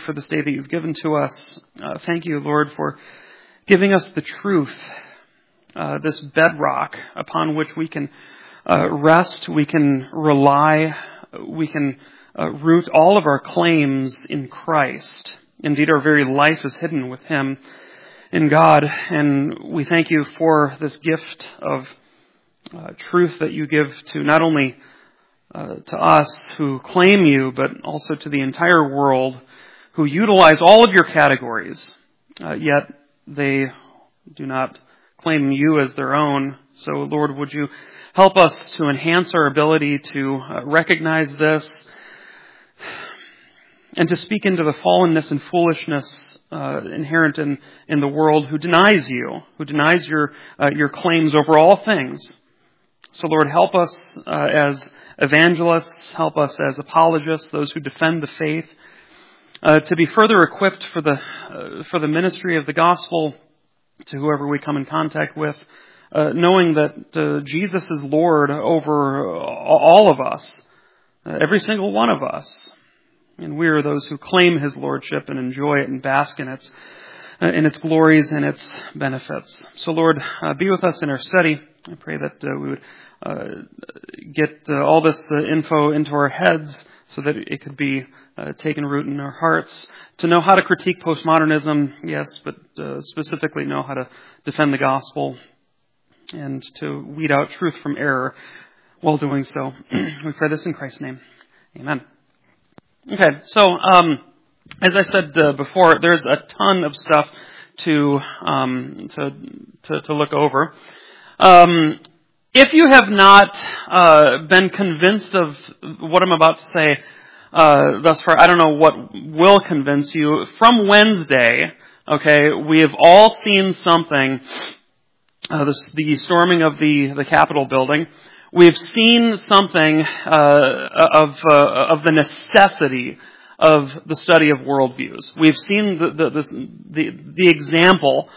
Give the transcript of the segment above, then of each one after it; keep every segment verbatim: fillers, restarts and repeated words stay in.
for this day that you've given to us. Uh, thank you, Lord, for giving us the truth, uh, this bedrock upon which we can uh, rest, we can rely, we can uh, root all of our claims in Christ. Indeed, our very life is hidden with Him in God, and we thank you for this gift of uh, truth that you give to not only uh, to us who claim you, but also to the entire world who utilize all of your categories, uh, yet they do not claim you as their own. So, Lord, would you help us to enhance our ability to uh, recognize this and to speak into the fallenness and foolishness uh, inherent in, in the world who denies you, who denies your uh, your claims over all things. So, Lord, help us uh, as evangelists, help us as apologists, those who defend the faith, uh, to be further equipped for the uh, for the ministry of the gospel to whoever we come in contact with, uh, knowing that uh, Jesus is Lord over all of us, uh, every single one of us. And we are those who claim His lordship and enjoy it and bask in its uh, in its glories and its benefits. So, Lord, uh, be with us in our study. I pray that uh, we would uh, get uh, all this uh, info into our heads so that it could be uh, taken root in our hearts. To know how to critique postmodernism, yes, but uh, specifically know how to defend the gospel and to weed out truth from error while doing so. We pray this in Christ's name. Amen. Okay, so um, as I said uh, before, there's a ton of stuff to um, to, to to look over. Um, if you have not uh, been convinced of what I'm about to say uh, thus far, I don't know what will convince you. From Wednesday, okay, we have all seen something. Uh, the, the storming of the the Capitol building. We've seen something uh, of uh, of the necessity of the study of worldviews. We've seen the the this, the, the example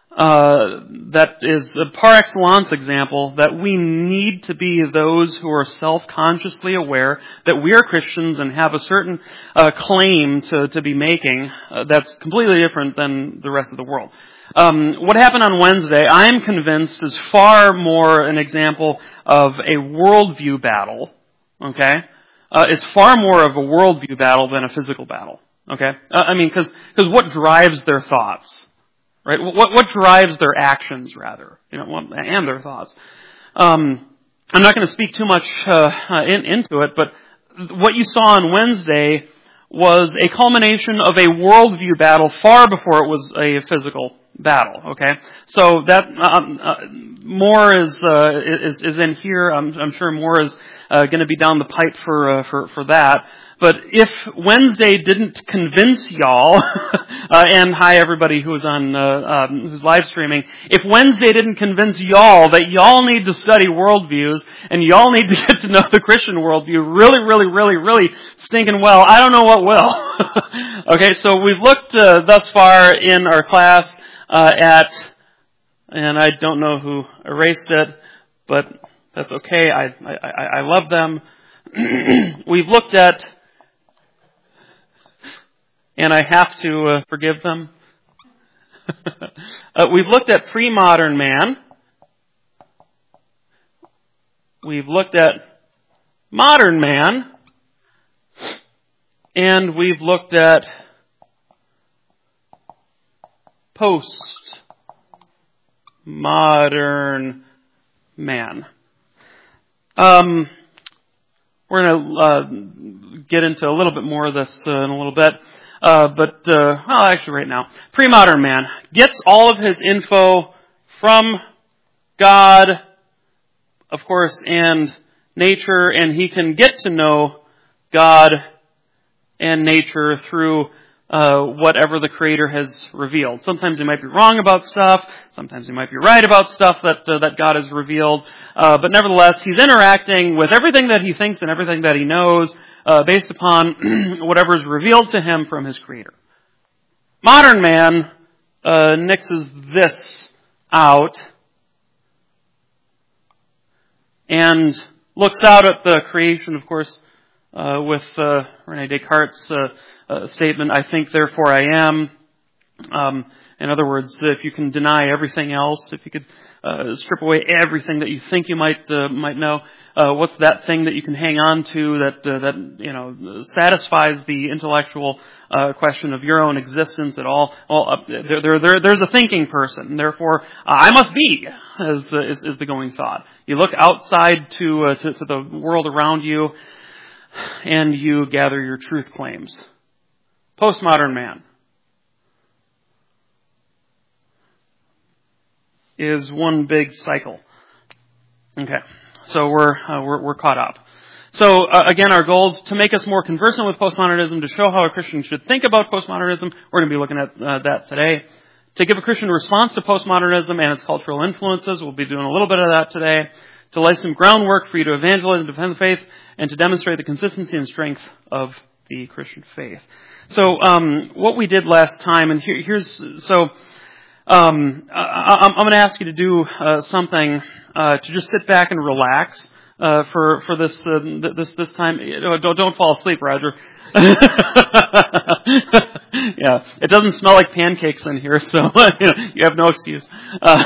uh, that is a par excellence example that we need to be those who are self-consciously aware that we are Christians and have a certain uh, claim to to be making uh, that's completely different than the rest of the world. Um, what happened on Wednesday, I am convinced, is far more an example of a worldview battle, okay? Uh, it's far more of a worldview battle than a physical battle, okay? Uh, I mean, because because what drives their thoughts, right? What what drives their actions, rather, you know, and their thoughts. Um, I'm not going to speak too much uh, in, into it, but what you saw on Wednesday was a culmination of a worldview battle far before it was a physical battle. Okay, so that um, uh, more is, uh, is is in here. I'm, I'm sure more is uh, going to be down the pipe for uh, for for that. But if Wednesday didn't convince y'all, uh, and hi everybody who's on uh, um, who's live streaming, if Wednesday didn't convince y'all that y'all need to study worldviews and y'all need to get to know the Christian worldview really, really, really, really stinking well, I don't know what will. Okay, so we've looked uh, thus far in our class uh, at, and I don't know who erased it, but that's okay. I I, I love them. We've looked at, and I have to uh, forgive them. uh, we've looked at pre-modern man. We've looked at modern man. And we've looked at post-modern man. Um, we're going to uh, get into a little bit more of this uh, in a little bit. Uh, but, uh, well, actually right now. Pre-modern man gets all of his info from God, of course, and nature, and he can get to know God and nature through uh, whatever the Creator has revealed. Sometimes he might be wrong about stuff. Sometimes he might be right about stuff that uh, that God has revealed. Uh, but nevertheless, he's interacting with everything that he thinks and everything that he knows uh, based upon whatever is revealed to him from his Creator. Modern man uh, nixes this out and looks out at the creation, of course, uh, with uh, Rene Descartes' uh, uh, statement, "I think, therefore I am." Um, in other words, if you can deny everything else, if you could uh, strip away everything that you think you might uh, might know, uh, what's that thing that you can hang on to that uh, that you know satisfies the intellectual uh, question of your own existence at all? Well, uh, there, there, there, there's a thinking person, and therefore uh, I must be, is, uh, is is the going thought. You look outside to, uh, to to the world around you, and you gather your truth claims. Postmodern man is one big cycle. Okay, so we're uh, we're, we're caught up. So uh, again, our goal is to make us more conversant with postmodernism, to show how a Christian should think about postmodernism. We're going to be looking at uh, that today. To give a Christian response to postmodernism and its cultural influences, we'll be doing a little bit of that today. To lay some groundwork for you to evangelize and defend the faith, and to demonstrate the consistency and strength of the Christian faith. So um, what we did last time, and here, here's so. Um, I, I'm going to ask you to do uh, something uh, to just sit back and relax uh, for for this uh, this this time. Don't don't fall asleep, Roger. Yeah, it doesn't smell like pancakes in here, so you, know, you have no excuse. Uh,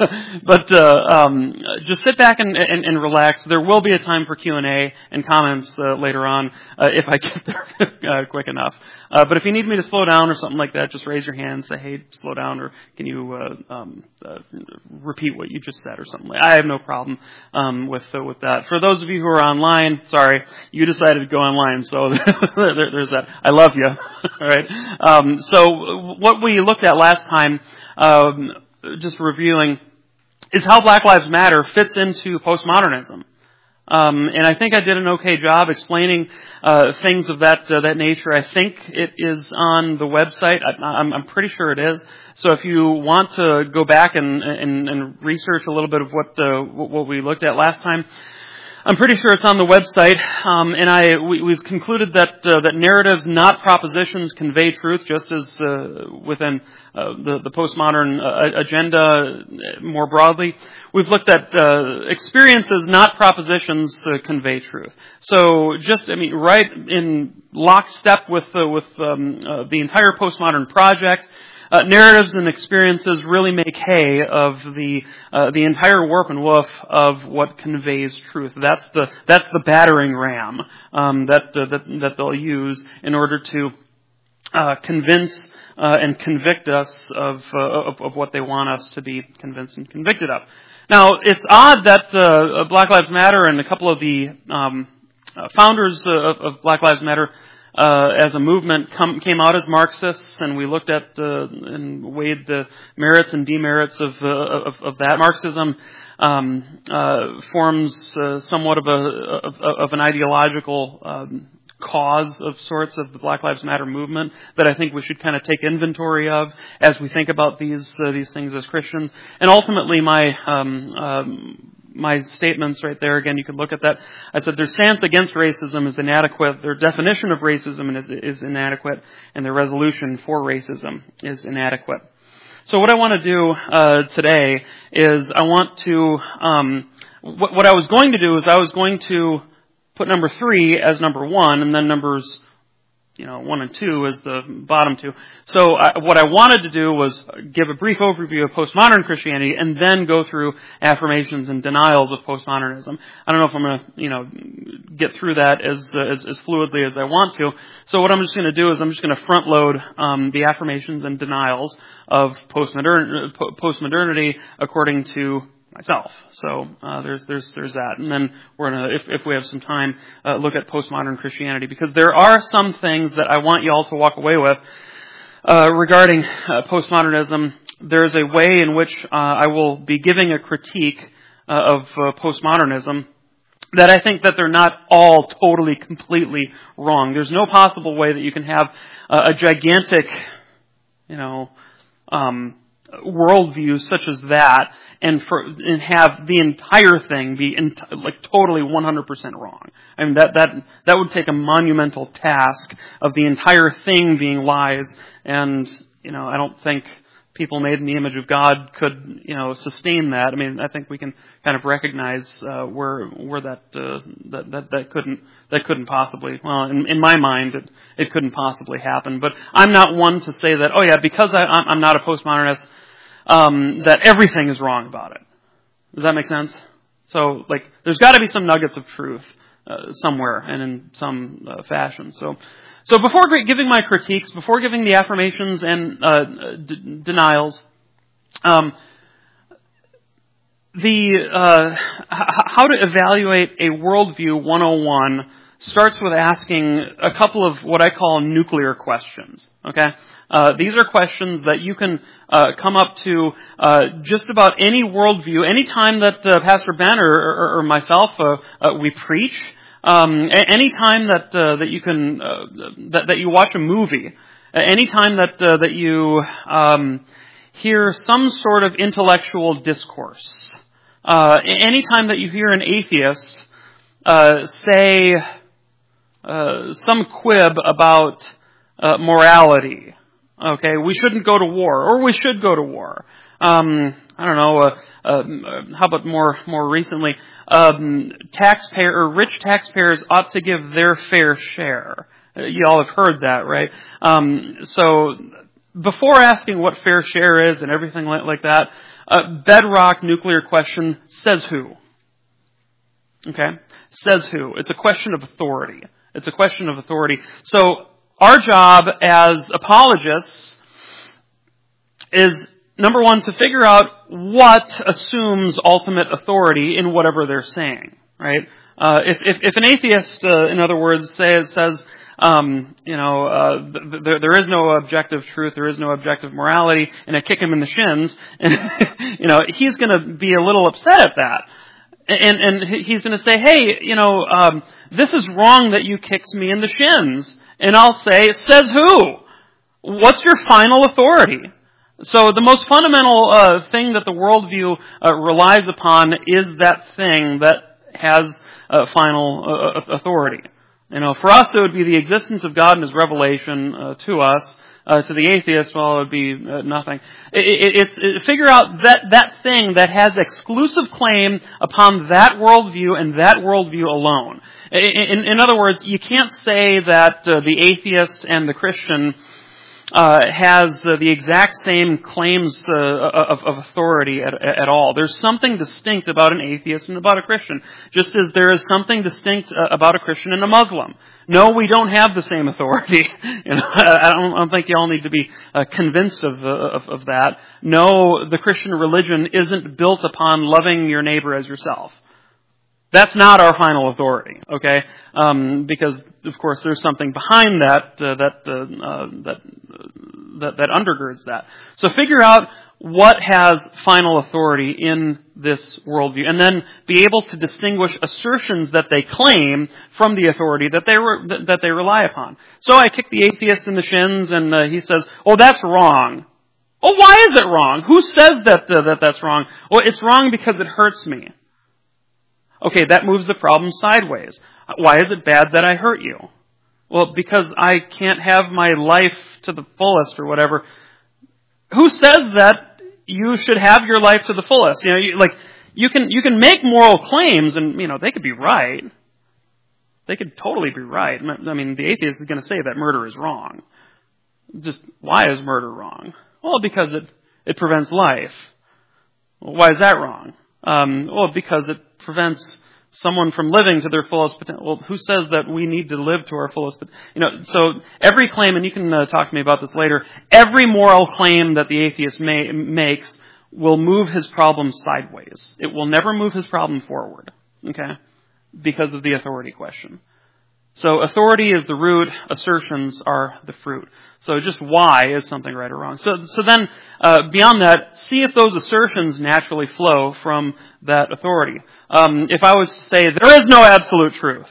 but uh, um, just sit back and, and, and relax. There will be a time for Q and A and comments uh, later on uh, if I get there uh, quick enough. Uh, but if you need me to slow down or something like that, just raise your hand and say, "Hey, slow down," or can you uh, um, uh, repeat what you just said or something like that. I have no problem um, with uh, with that. For those of you who are online, sorry, you decided to go online, so there, there's that. I love you. All right. Um, so what we looked at last time, um, just reviewing, is how Black Lives Matter fits into postmodernism. Um, and I think I did an okay job explaining uh, things of that uh, that nature. I think it is on the website. I, I'm, I'm pretty sure it is. So if you want to go back and, and, and research a little bit of what uh, what we looked at last time, I'm pretty sure it's on the website, um, and I we, we've concluded that uh, that narratives, not propositions, convey truth, just as uh, within uh, the, the postmodern uh, agenda more broadly. We've looked at uh, experiences, not propositions, uh, convey truth. So, just I mean, right in lockstep with uh, with um, uh, the entire postmodern project. Uh, narratives and experiences really make hay of the uh, the entire warp and woof of what conveys truth. That's the that's the battering ram um, that, uh, that that they'll use in order to uh, convince uh, and convict us of, uh, of of what they want us to be convinced and convicted of. Now, it's odd that uh, Black Lives Matter and a couple of the um, uh, founders of, of Black Lives Matter Uh, as a movement come, came out as Marxists, and we looked at uh, and weighed the merits and demerits of uh, of, of that. Marxism um, uh, forms uh, somewhat of a of, of an ideological um, cause of sorts of the Black Lives Matter movement that I think we should kind of take inventory of as we think about these uh, these things as Christians. And ultimately, my um, um, My statements right there, again, you can look at that. I said their stance against racism is inadequate, their definition of racism is, is inadequate, and their resolution for racism is inadequate. So what I want to do uh, today is I want to, um, what, what I was going to do is I was going to put number three as number one, and then numbers you know, one and two as the bottom two. So I, what I wanted to do was give a brief overview of postmodern Christianity and then go through affirmations and denials of postmodernism. I don't know if I'm going to, you know, get through that as, uh, as as fluidly as I want to. So what I'm just going to do is I'm just going to front load um, the affirmations and denials of postmodern, postmodernity according to myself. So uh, there's there's there's that, and then we're gonna, if if we have some time, uh, look at postmodern Christianity, because there are some things that I want you all to walk away with uh, regarding uh, postmodernism. There's a way in which uh, I will be giving a critique uh, of uh, postmodernism that I think that they're not all totally, completely wrong. There's no possible way that you can have uh, a gigantic, you know, um, worldview such as that, and for and have the entire thing be in, like totally one hundred percent wrong. I mean that that that would take a monumental task of the entire thing being lies, and you know I don't think people made in the image of God could, you know, sustain that. I mean, I think we can kind of recognize uh, where where that, uh, that that that couldn't that couldn't possibly. Well, in, in my mind, it it couldn't possibly happen. But I'm not one to say that. Oh yeah, because I, I'm not a postmodernist, um, that everything is wrong about it. Does that make sense? So, like, there's got to be some nuggets of truth uh, somewhere and in some uh, fashion. So. So before giving my critiques, before giving the affirmations and uh, d- denials, um, the uh, h- how to evaluate a worldview one oh one starts with asking a couple of what I call nuclear questions. Okay, uh, these are questions that you can uh, come up to uh, just about any worldview, any time that uh, Pastor Ben or, or, or myself uh, uh, we preach. Um, any time that uh, that you can uh, that that you watch a movie, any time that uh, that you um, hear some sort of intellectual discourse, uh, any time that you hear an atheist uh, say uh, some quib about uh, morality, okay, we shouldn't go to war, or we should go to war. Um, I don't know. Uh, uh, how about more more recently? Um, taxpayer or rich taxpayers ought to give their fair share. Uh, you all have heard that, right? Um, so before asking what fair share is and everything like, like that, uh, bedrock nuclear question: says who? Okay, says who? It's a question of authority. It's a question of authority. So our job as apologists is, number one, to figure out what assumes ultimate authority in whatever they're saying, right? Uh, if, if, if an atheist, uh, in other words, says, says um, you know, uh, th- th- there is no objective truth, there is no objective morality, and I kick him in the shins, and, you know, he's going to be a little upset at that. And, and he's going to say, hey, you know, um, this is wrong that you kicked me in the shins. And I'll say, says who? What's your final authority? So the most fundamental uh, thing that the worldview uh, relies upon is that thing that has uh, final uh, authority. You know, for us, it would be the existence of God and His revelation uh, to us. Uh, to the atheist, well, it would be uh, nothing. It, it, it's it, figure out that that thing that has exclusive claim upon that worldview and that worldview alone. In, in, in other words, you can't say that uh, the atheist and the Christian Uh, has uh, the exact same claims uh, of, of authority at, at all. There's something distinct about an atheist and about a Christian, just as there is something distinct uh, about a Christian and a Muslim. No, we don't have the same authority. You know, I don't, I don't think you all need to be uh, convinced of, uh, of of that. No, the Christian religion isn't built upon loving your neighbor as yourself. That's not our final authority, okay? Um, because of course there's something behind that uh, that, uh, uh, that uh, that that undergirds that. So figure out what has final authority in this worldview, and then be able to distinguish assertions that they claim from the authority that they re- that they rely upon. So I kick the atheist in the shins, and uh, he says, "Oh, that's wrong." Oh, why is it wrong? Who says that uh, that that's wrong? Well, it's wrong because it hurts me. Okay, that moves the problem sideways. Why is it bad that I hurt you? Well, because I can't have my life to the fullest or whatever. Who says that you should have your life to the fullest? You know, you, like you can you can make moral claims, and you know they could be right. They could totally be right. I mean, the atheist is going to say that murder is wrong. Just why is murder wrong? Well, because it it prevents life. Well, why is that wrong? Um, well, because it prevents someone from living to their fullest potential. Well, who says that we need to live to our fullest potential? You know, so every claim, and you can uh, talk to me about this later, every moral claim that the atheist may, makes will move his problem sideways. It will never move his problem forward, okay, because of the authority question. So authority is the root, assertions are the fruit. So just why is something right or wrong. So so then, uh, beyond that, see if those assertions naturally flow from that authority. Um, if I was to say, there is no absolute truth,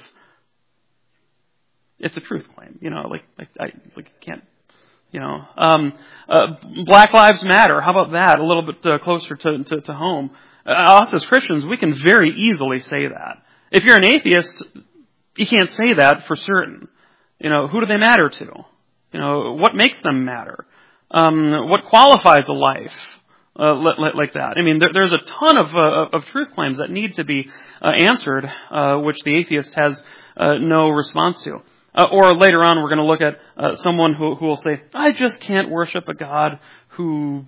it's a truth claim. You know, like, like I like, can't, you know. Um, uh, Black Lives Matter, how about that? A little bit uh, closer to, to, to home. Uh, us as Christians, we can very easily say that. If you're an atheist, you can't say that for certain. You know, who do they matter to? You know, what makes them matter? Um, what qualifies a life uh, like, like that? I mean, there, there's a ton of, uh, of truth claims that need to be uh, answered, uh, which the atheist has uh, no response to. Uh, or later on, we're going to look at uh, someone who, who will say, I just can't worship a God who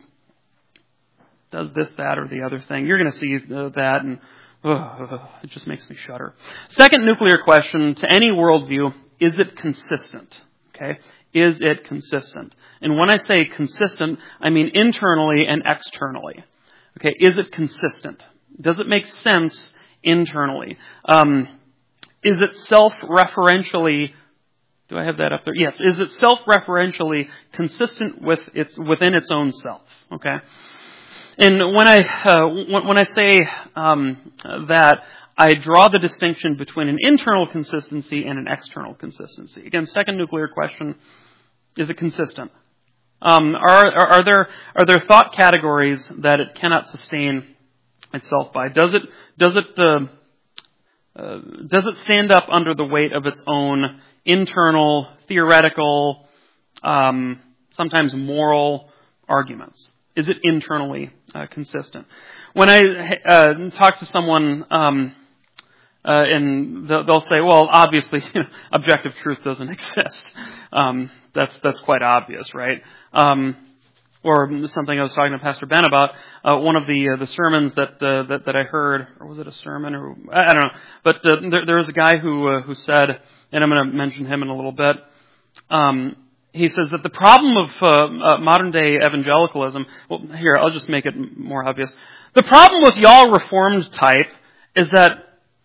does this, that, or the other thing. You're going to see uh, that, and uh, it just makes me shudder. Second nuclear question to any worldview, is it consistent? Okay, is it consistent? And when I say consistent, I mean internally and externally. Okay, is it consistent? Does it make sense internally? Um, is it self-referentially? Do I have that up there? Yes. Is it self-referentially consistent with its within its own self? Okay. And when I uh, when, when I say um, that, I draw the distinction between an internal consistency and an external consistency. Again, second nuclear question: is it consistent? Um, are, are are there are there thought categories that it cannot sustain itself by? Does it does it uh, uh, does it stand up under the weight of its own internal, theoretical, um, sometimes moral arguments? Is it internally uh, consistent? When I uh, talk to someone, um, uh, and they'll, they'll say, "Well, obviously, you know, objective truth doesn't exist." Um, that's that's quite obvious, right? Um, or something I was talking to Pastor Ben about. Uh, one of the uh, the sermons that, uh, that that I heard, or was it a sermon, or I, I don't know. But uh, there, there was a guy who uh, who said, and I'm going to mention him in a little bit. Um, he says that the problem of uh, uh, modern day evangelicalism. Well, here I'll just make it more obvious. The problem with y'all Reformed type is that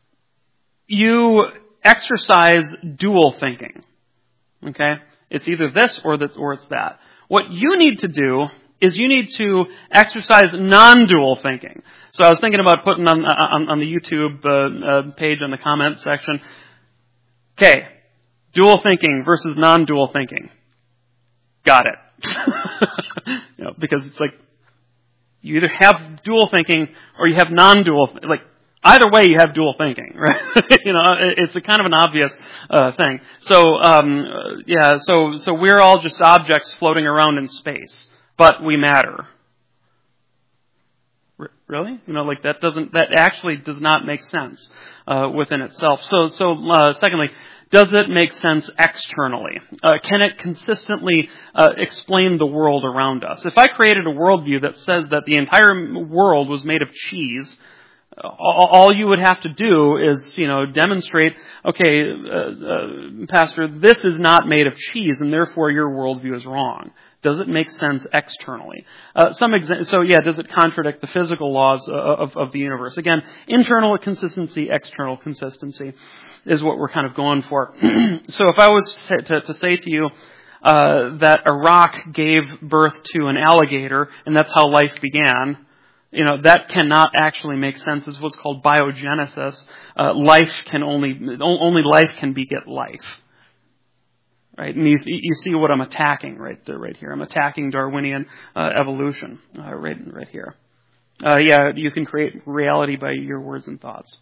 you exercise dual thinking. Okay, it's either this or that, or it's that. What you need to do is you need to exercise non-dual thinking. So I was thinking about putting on on, on the YouTube uh, uh, page in the comment section. Okay, dual thinking versus non-dual thinking. Got it. You know, because it's like you either have dual thinking or you have non-dual. Like either way, you have dual thinking, right? You know, it's a kind of an obvious uh, thing. So um, yeah, so so we're all just objects floating around in space, but we matter. R- really? You know, like that doesn't that actually does not make sense uh, within itself. So so uh, secondly. Does it make sense externally? Uh, can it consistently uh, explain the world around us? If I created a worldview that says that the entire world was made of cheese, all, all you would have to do is, you know, demonstrate, okay, uh, uh, Pastor, this is not made of cheese, and therefore your worldview is wrong. Does it make sense externally? Uh, some exa- so yeah, does it contradict the physical laws uh, of, of the universe? Again, internal consistency, external consistency is what we're kind of going for. So if I was to, to, to say to you uh, that a rock gave birth to an alligator and that's how life began, you know, that cannot actually make sense. It's what's called biogenesis. Uh, life can only, only life can beget life. Right, and you, you see what I'm attacking right there, right here. I'm attacking Darwinian uh, evolution, uh, right, right here. Uh, yeah, you can create reality by your words and thoughts.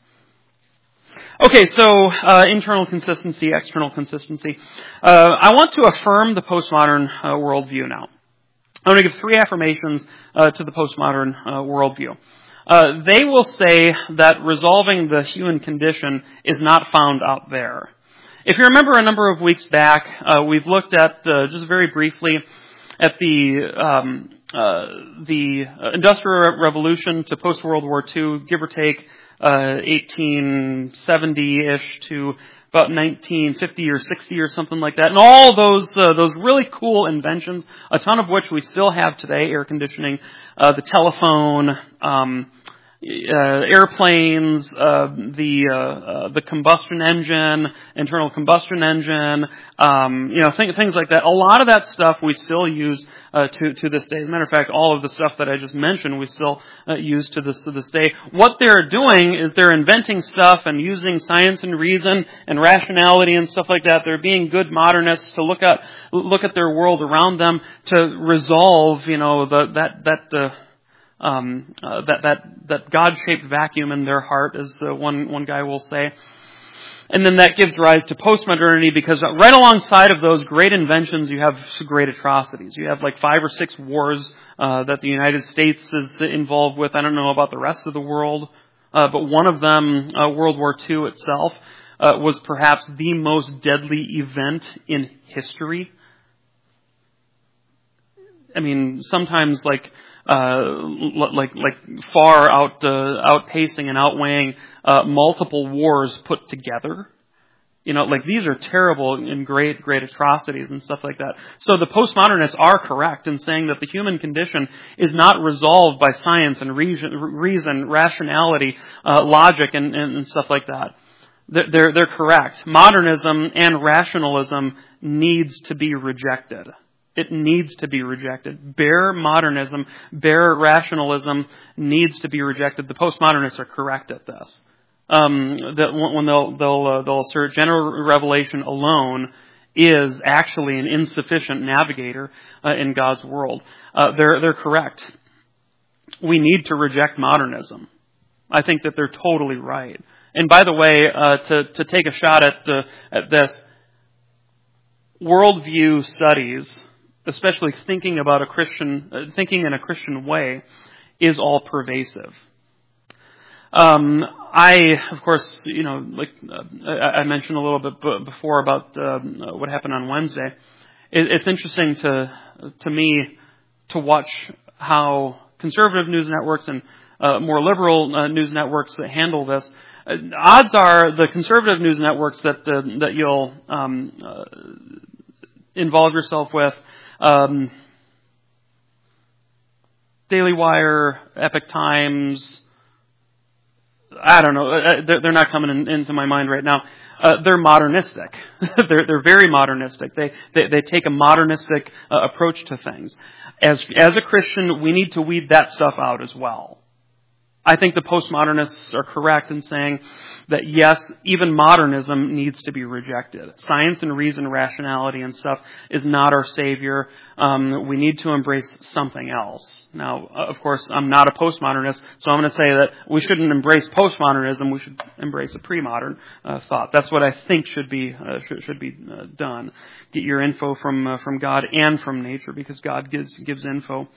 Okay, so uh, internal consistency, external consistency. Uh, I want to affirm the postmodern uh, worldview now. I want to give three affirmations uh, to the postmodern uh, worldview. Uh, they will say that resolving the human condition is not found out there. If you remember a number of weeks back, uh, we've looked at, uh, just very briefly, at the um, uh, the Industrial Revolution to post-World War Two, give or take uh, eighteen seventy-ish to about nineteen fifty or sixty or something like that. And all those uh, those really cool inventions, a ton of which we still have today, air conditioning, uh, the telephone, um Uh, airplanes, uh, the uh, uh, the combustion engine, internal combustion engine, um, you know, th- things like that. A lot of that stuff we still use uh, to to this day. As a matter of fact, all of the stuff that I just mentioned we still uh, use to this to this day. What they're doing is they're inventing stuff and using science and reason and rationality and stuff like that. They're being good modernists to look at look at their world around them to resolve, you know, the, that that. Uh, Um, uh, that that that God-shaped vacuum in their heart, as uh, one one guy will say. And then that gives rise to postmodernity, because right alongside of those great inventions, you have great atrocities. You have like five or six wars uh, that the United States is involved with. I don't know about the rest of the world, uh, but one of them, uh, World War Two itself, uh, was perhaps the most deadly event in history. I mean, sometimes like uh, like like far out uh, outpacing and outweighing uh, multiple wars put together. You know, like these are terrible and great, great atrocities and stuff like that. So the postmodernists are correct in saying that the human condition is not resolved by science and reason, reason rationality, uh, logic, and, and, and stuff like that. They're, they're correct. Modernism and rationalism needs to be rejected. It needs to be rejected. Bare modernism, bare rationalism needs to be rejected. The postmodernists are correct at this. Um, that when they'll they'll uh, they'll assert general revelation alone is actually an insufficient navigator uh, in God's world. Uh, they're they're correct. We need to reject modernism. I think that they're totally right. And by the way, uh, to to take a shot at the at this, worldview studies, especially thinking about a Christian, uh, thinking in a Christian way, is all pervasive. Um, I, of course, you know, like uh, I mentioned a little bit b- before about uh, what happened on Wednesday. It, it's interesting to to me to watch how conservative news networks and uh, more liberal uh, news networks that handle this. Uh, odds are the conservative news networks that uh, that you'll um, uh, involve yourself with. Um, Daily Wire, Epoch Times, I don't know, they're, they're not coming in, into my mind right now. Uh, they're modernistic. they're, they're very modernistic. They, they, they take a modernistic uh, approach to things. As, as a Christian, we need to weed that stuff out as well. I think the postmodernists are correct in saying that yes, even modernism needs to be rejected. Science and reason, rationality and stuff is not our savior. Um, we need to embrace something else. Now, of course, I'm not a postmodernist, so I'm going to say that we shouldn't embrace postmodernism. We should embrace a pre-modern uh, thought. That's what I think should be uh, should, should be uh, done. Get your info from uh, from God and from nature, because God gives gives info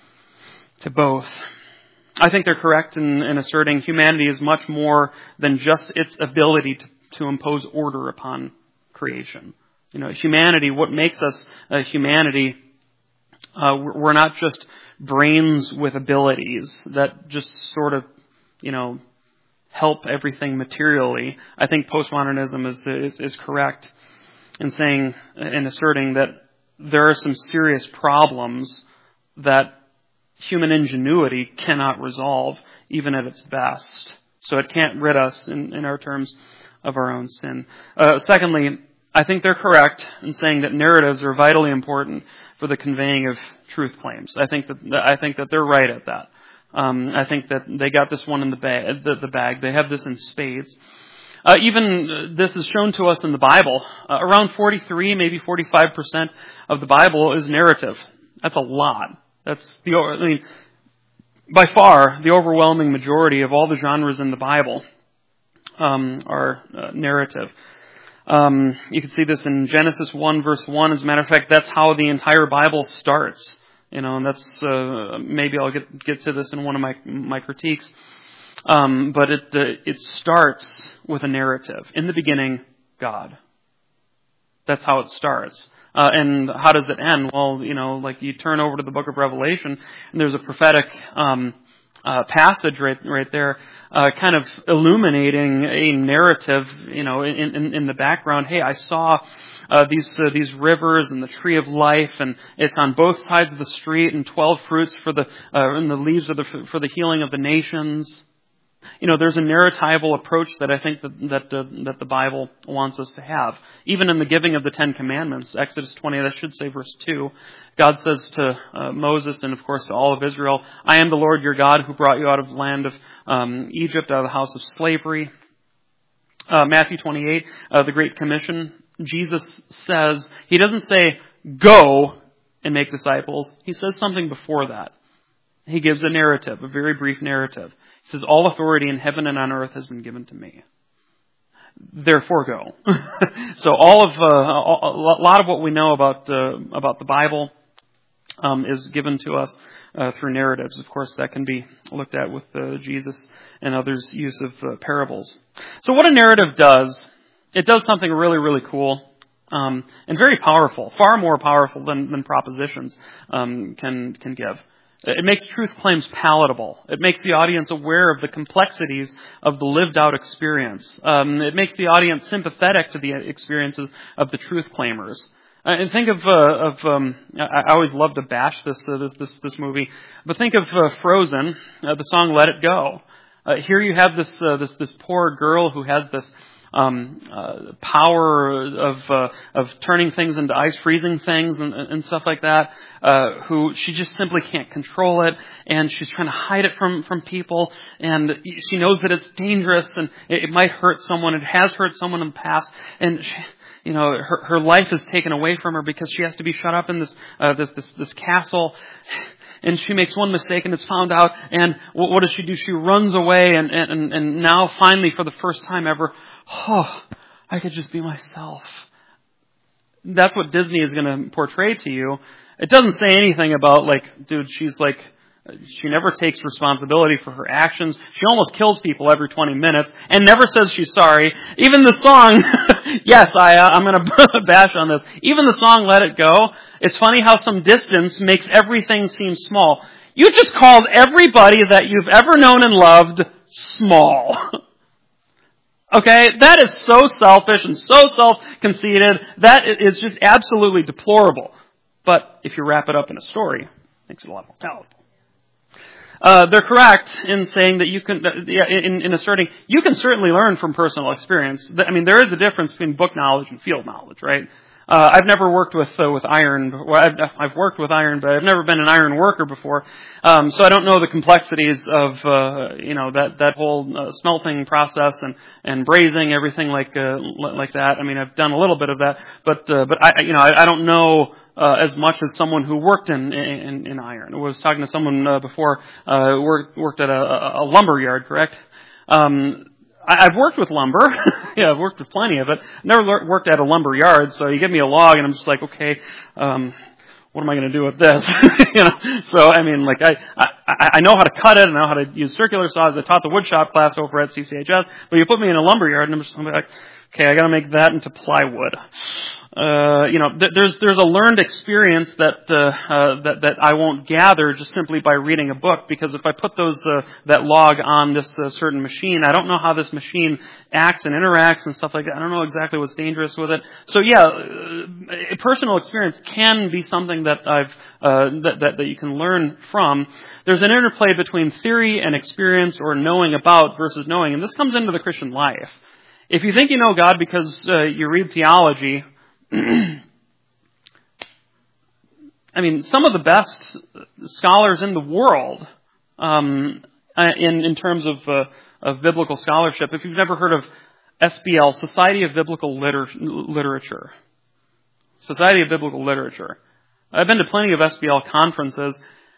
to both. I think they're correct in, in asserting humanity is much more than just its ability to, to impose order upon creation. You know, humanity, what makes us uh, humanity, uh, we're not just brains with abilities that just sort of, you know, help everything materially. I think postmodernism is, is, is correct in saying, in asserting that there are some serious problems that human ingenuity cannot resolve, even at its best. So it can't rid us, in, in our terms, of our own sin. Uh, secondly, I think they're correct in saying that narratives are vitally important for the conveying of truth claims. I think that I think that they're right at that. Um, I think that they got this one in the bag. The, the bag. They have this in spades. Uh, even this is shown to us in the Bible. Uh, around forty-three, maybe forty-five percent of the Bible is narrative. That's a lot. That's the, I mean, by far, the overwhelming majority of all the genres in the Bible um, are uh, narrative. Um, you can see this in Genesis one, verse one. As a matter of fact, that's how the entire Bible starts. You know, and that's uh, maybe I'll get get to this in one of my my critiques. Um, but it uh, it starts with a narrative. In the beginning, God. That's how it starts. Uh, and how does it end? Well, you know, like you turn over to the book of Revelation, and there's a prophetic um, uh, passage right right there, uh, kind of illuminating a narrative, you know, in, in, in the background. Hey, I saw uh, these uh, these rivers and the tree of life, and it's on both sides of the street, and twelve fruits for the uh, and the leaves of the for the healing of the nations. You know, there's a narratival approach that I think that that, uh, that the Bible wants us to have. Even in the giving of the Ten Commandments, Exodus twenty, that should say verse two, God says to uh, Moses and, of course, to all of Israel, I am the Lord your God who brought you out of the land of um, Egypt, out of the house of slavery. Uh, Matthew twenty-eight, uh, the Great Commission, Jesus says, he doesn't say, go and make disciples. He says something before that. He gives a narrative, a very brief narrative. He says, all authority in heaven and on earth has been given to me. therefore go. So all of, uh, a lot of what we know about, uh, about the Bible, um, is given to us, uh, through narratives. Of course, that can be looked at with, uh, Jesus and others' use of, uh, parables. So what a narrative does, it does something really, really cool, um, and very powerful, far more powerful than, than propositions, um, can, can give. It makes truth claims palatable. It makes the audience aware of the complexities of the lived-out experience. Um, it makes the audience sympathetic to the experiences of the truth claimers. Uh, and think of, uh, of um, I, I always love to bash this, uh, this, this, this movie, but think of uh, Frozen, uh, the song "Let It Go." Uh, here you have this, uh, this, this poor girl who has this Um, uh, power of uh, of turning things into ice, freezing things, and, and stuff like that. Uh, who she just simply can't control it, and she's trying to hide it from from people, and she knows that it's dangerous and it, it might hurt someone. It has hurt someone in the past, and she, you know her her life is taken away from her because she has to be shut up in this uh, this this this castle. And she makes one mistake and it's found out. And what does she do? She runs away. And, and, and now finally, for the first time ever, oh, I could just be myself. That's what Disney is going to portray to you. It doesn't say anything about, like, dude, she's like, she never takes responsibility for her actions. She almost kills people every twenty minutes and never says she's sorry. Even the song, yes, I, uh, I'm going to bash on this. Even the song "Let It Go," it's funny how some distance makes everything seem small. You just called everybody that you've ever known and loved small. Okay? That is so selfish and so self-conceited. That is just absolutely deplorable. But if you wrap it up in a story, it makes it a lot more palatable. Uh, they're correct in saying that you can, in, in asserting, you can certainly learn from personal experience. I mean, there is a difference between book knowledge and field knowledge, right? Uh, I've never worked with uh, with iron. Well, I've, I've worked with iron, but I've never been an iron worker before. Um, so I don't know the complexities of uh, you know that that whole uh, smelting process and and brazing, everything like uh, like that. I mean, I've done a little bit of that, but uh, but I you know I, I don't know uh, as much as someone who worked in in, in iron. I was talking to someone uh, before uh, worked worked at a, a lumber yard, correct? Um, I've worked with lumber. Yeah, I've worked with plenty of it. Never worked at a lumber yard, so you give me a log and I'm just like, okay, um, what am I going to do with this? You know, so I mean, like I, I, I know how to cut it. I know how to use circular saws. I taught the woodshop class over at C C H S, but you put me in a lumber yard and I'm just like, okay, I got to make that into plywood. Uh, you know, th- there's there's a learned experience that uh, uh, that that I won't gather just simply by reading a book, because if I put those uh, that log on this uh, certain machine, I don't know how this machine acts and interacts and stuff like that. I don't know exactly what's dangerous with it. So yeah, uh, personal experience can be something that I've uh, that, that that you can learn from. There's an interplay between theory and experience, or knowing about versus knowing, and this comes into the Christian life. If you think you know God because uh, you read theology, I mean, some of the best scholars in the world, um, in in terms of uh, of biblical scholarship. If you've never heard of S B L, Society of Biblical Liter- Literature, Society of Biblical Literature, I've been to plenty of S B L conferences.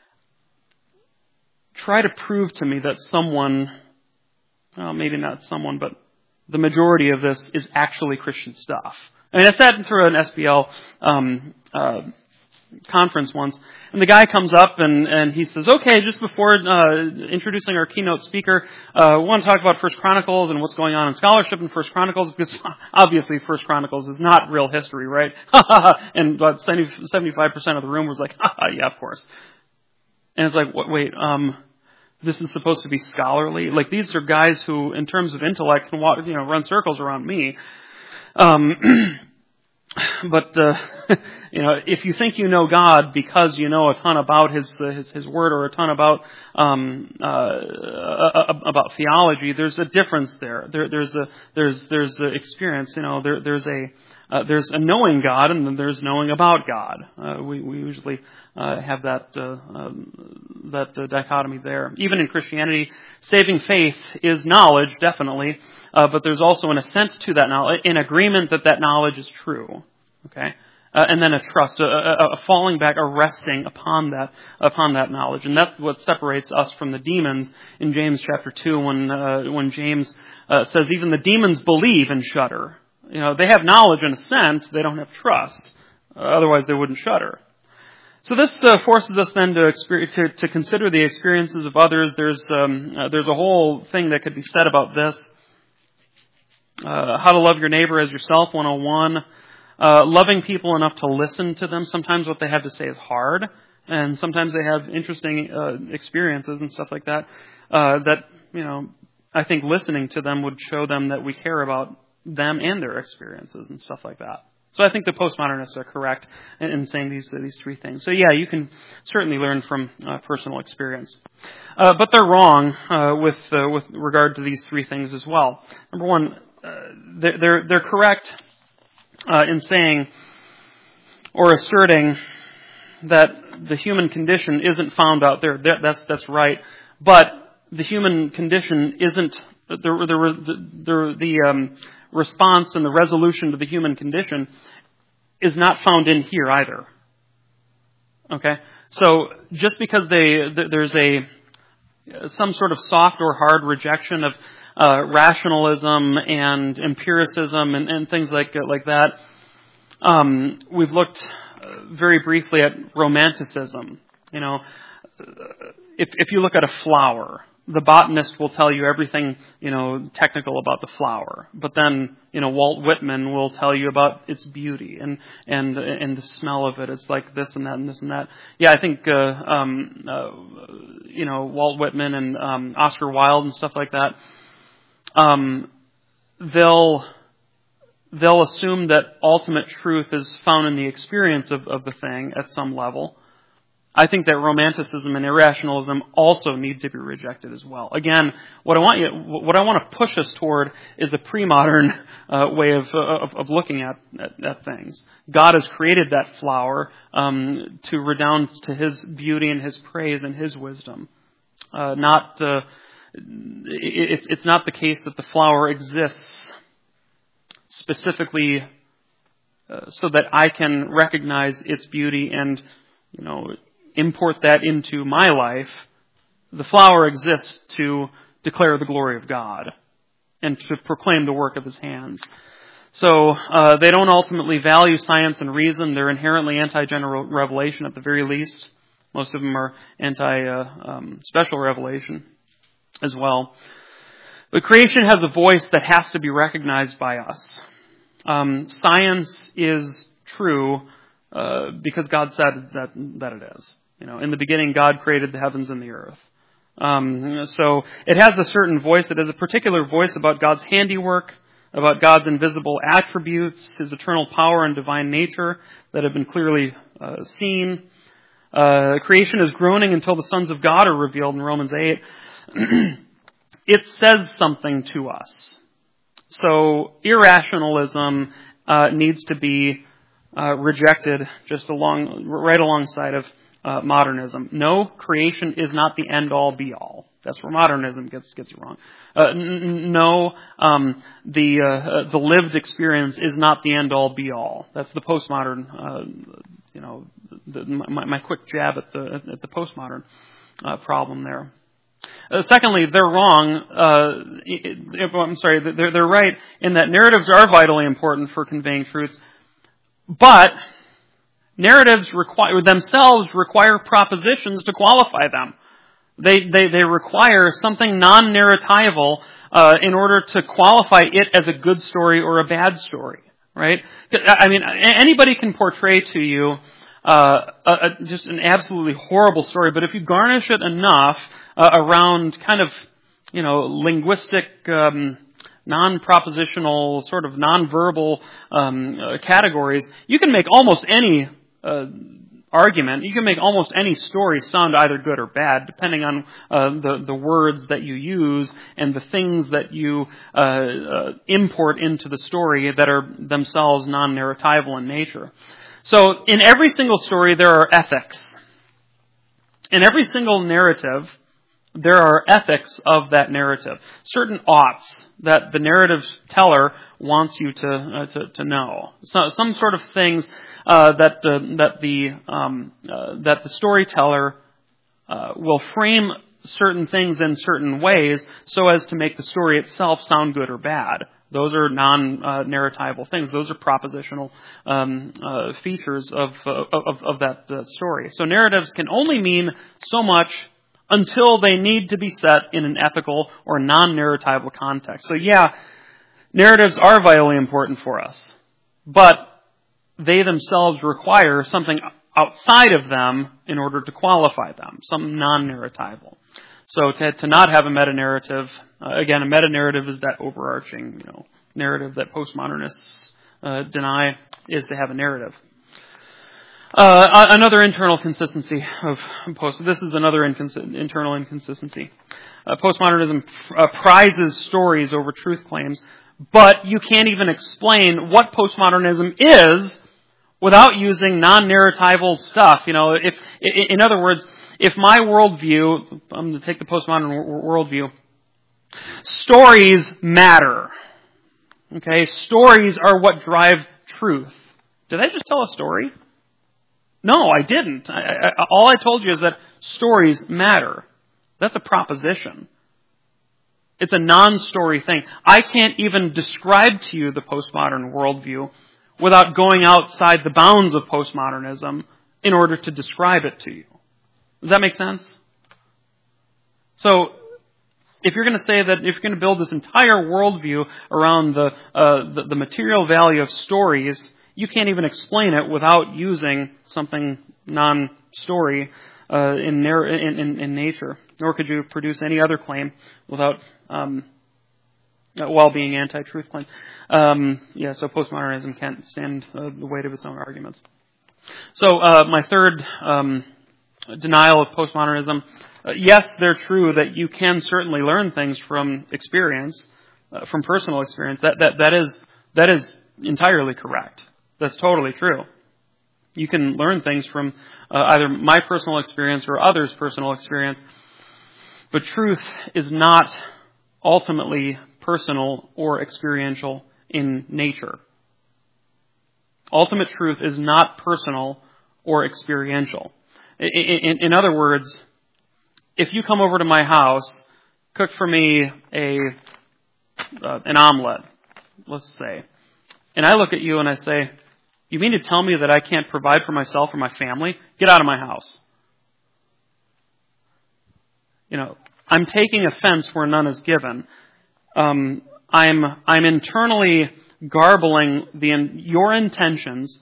Try to prove to me that someone, well, maybe not someone, but the majority of this is actually Christian stuff. I mean, I sat through an S B L um, uh, conference once, and the guy comes up and, and he says, okay, just before uh, introducing our keynote speaker, uh, we want to talk about First Chronicles and what's going on in scholarship in First Chronicles, because obviously First Chronicles is not real history, right? And about seventy-five percent of the room was like, yeah, of course. And it's like, wait, um... this is supposed to be scholarly. Like, these are guys who, in terms of intellect, can walk, you know, run circles around me. Um, but uh, you know, if you think you know God because you know a ton about His uh, His, His Word, or a ton about um, uh, about theology, there's a difference there. There there's a there's there's a experience. You know, there there's a Uh, there's a knowing God, and then there's knowing about God. Uh, we, we usually uh, have that uh, um, that uh, dichotomy there. Even in Christianity, saving faith is knowledge, definitely, uh, but there's also an assent to that knowledge, an agreement that that knowledge is true. Okay, uh, and then a trust, a, a, a falling back, a resting upon that upon that knowledge. And that's what separates us from the demons in James chapter two, when uh, when James uh, says even the demons believe and shudder. You know, they have knowledge and assent, they don't have trust. Uh, otherwise, they wouldn't shudder. So this uh, forces us then to, experience, to to consider the experiences of others. There's um, uh, there's a whole thing that could be said about this. Uh, how to love your neighbor as yourself, one oh one. Uh, loving people enough to listen to them. Sometimes what they have to say is hard, and sometimes they have interesting uh, experiences and stuff like that. Uh, that you know, I think listening to them would show them that we care about them and their experiences and stuff like that. So I think the postmodernists are correct in, in saying these uh, these three things. So yeah, you can certainly learn from uh, personal experience, uh, but they're wrong uh, with uh, with regard to these three things as well. Number one, uh, they're they're, they're correct uh, in saying or asserting that the human condition isn't found out there. That, that's that's right, but the human condition isn't the the the, the um, response and the resolution to the human condition is not found in here either. Okay, so just because they there's a some sort of soft or hard rejection of uh, rationalism and empiricism and, and things like like that, um, we've looked very briefly at romanticism. You know, if if you look at a flower, the botanist will tell you everything, you know, technical about the flower. But then, you know, Walt Whitman will tell you about its beauty and and and the smell of it. It's like this and that and this and that. Yeah, I think, uh, um, uh, you know, Walt Whitman and um, Oscar Wilde and stuff like that, um, they'll they'll assume that ultimate truth is found in the experience of, of the thing at some level. I think that romanticism and irrationalism also need to be rejected as well. Again, what I want you, what I want to push us toward is a pre-modern uh, way of, of of looking at, at at things. God has created that flower um, to redound to His beauty and His praise and His wisdom. Uh, not uh, it, it's not the case that the flower exists specifically uh, so that I can recognize its beauty and, you know, import that into my life. The flower exists to declare the glory of God and to proclaim the work of His hands. So uh, they don't ultimately value science and reason. They're inherently anti-general revelation at the very least. Most of them are anti-special uh, um, revelation as well. But creation has a voice that has to be recognized by us. Um, science is true uh, because God said that that it is. You know, in the beginning, God created the heavens and the earth. Um, so it has a certain voice. It has a particular voice about God's handiwork, about God's invisible attributes, His eternal power and divine nature that have been clearly uh, seen. Uh, creation is groaning until the sons of God are revealed in Romans eight. It says something to us. So irrationalism uh, needs to be uh, rejected just along, right alongside of Uh, modernism. No, creation is not the end-all, be-all. That's where modernism gets gets it wrong. Uh, n- no, um, the uh, the lived experience is not the end-all, be-all. That's the postmodern. Uh, you know, the, my, my quick jab at the at the postmodern uh, problem there. Uh, secondly, they're wrong. Uh, it, it, I'm sorry, they're they're right in that narratives are vitally important for conveying truths, but narratives require themselves require propositions to qualify them. They they they require something non-narratival uh, in order to qualify it as a good story or a bad story. Right? I mean, anybody can portray to you uh, a, a, just an absolutely horrible story, but if you garnish it enough uh, around kind of, you know, linguistic. Um, non-propositional, sort of non-verbal um, uh, categories, you can make almost any uh, argument, you can make almost any story sound either good or bad, depending on uh, the, the words that you use and the things that you uh, uh, import into the story that are themselves non-narratival in nature. So in every single story, there are ethics. In every single narrative, there are ethics of that narrative, certain oughts that the narrative teller wants you to uh, to, to know. So, some sort of things uh, that the that the um, uh, that the storyteller uh, will frame certain things in certain ways so as to make the story itself sound good or bad. Those are non-narratival things. Those are propositional um, uh, features of, uh, of of that uh, story. So narratives can only mean so much until they need to be set in an ethical or non-narratival context. So yeah, narratives are vitally important for us, but they themselves require something outside of them in order to qualify them, some non-narratival. So to, to not have a meta-narrative, uh, again, a meta-narrative is that overarching, you know, narrative that postmodernists uh, deny is to have a narrative. Uh, another internal consistency of post. This is another incons- internal inconsistency. Uh, postmodernism uh, prizes stories over truth claims, but you can't even explain what postmodernism is without using non-narratival stuff. You know, if, in other words, if my worldview, I'm going to take the postmodern worldview, stories matter. Okay, stories are what drive truth. Did I just tell a story? No, I didn't. I, I, all I told you is that stories matter. That's a proposition. It's a non-story thing. I can't even describe to you the postmodern worldview without going outside the bounds of postmodernism in order to describe it to you. Does that make sense? So, if you're going to say that, if you're going to build this entire worldview around the, uh, the, the material value of stories, you can't even explain it without using something non-story uh, in, in, in, in nature. Nor could you produce any other claim without, um, while being anti-truth claim. Um, yeah, so postmodernism can't stand uh, the weight of its own arguments. So uh, my third um, denial of postmodernism. Uh, yes, they're true that you can certainly learn things from experience, uh, from personal experience. That that that is that is entirely correct. That's totally true. You can learn things from uh, either my personal experience or others' personal experience. But truth is not ultimately personal or experiential in nature. Ultimate truth is not personal or experiential. In, in, in other words, if you come over to my house, cook for me a uh, an omelet, let's say, and I look at you and I say, you mean to tell me that I can't provide for myself or my family? Get out of my house. You know, I'm taking offense where none is given. Um, I'm I'm internally garbling the your intentions